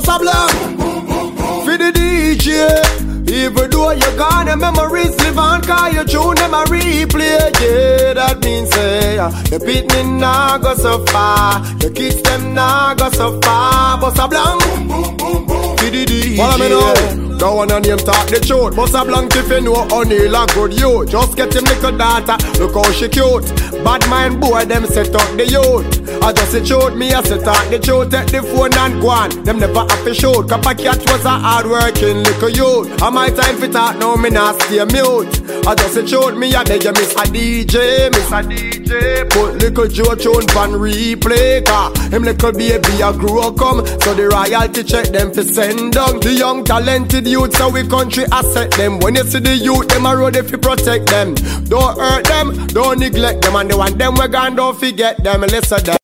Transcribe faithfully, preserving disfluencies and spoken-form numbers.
a blank for the D J. Even though you're gone, the memories live on, cause you tune them a replay. Yeah, that means say, uh, the pitney nah go so far, the kids them nah go so far. Bust a blank for the D J. Follow me now. Don't wanna name talk the truth. Bust a blank if you know O'Neal a good you. Just get him little daughter, look how she cute. Bad mind boy, them set up the youth. I just say truth, me I set up the truth. Take the phone and go on, them never have to shoot. Copper Cat was a hard working little youth. And my time for talk now, me not stay mute. I just say truth, me I beg you, Miss a D J, Miss a D J. Put little Joe tune van replay, car him little baby a grow come. So the royalty check them for send down. The young talented youth, so we country asset them. When you see the youth, them a road if you protect them. Don't hurt them, don't neglect them. And the one them we gone, don't forget them. Listen them.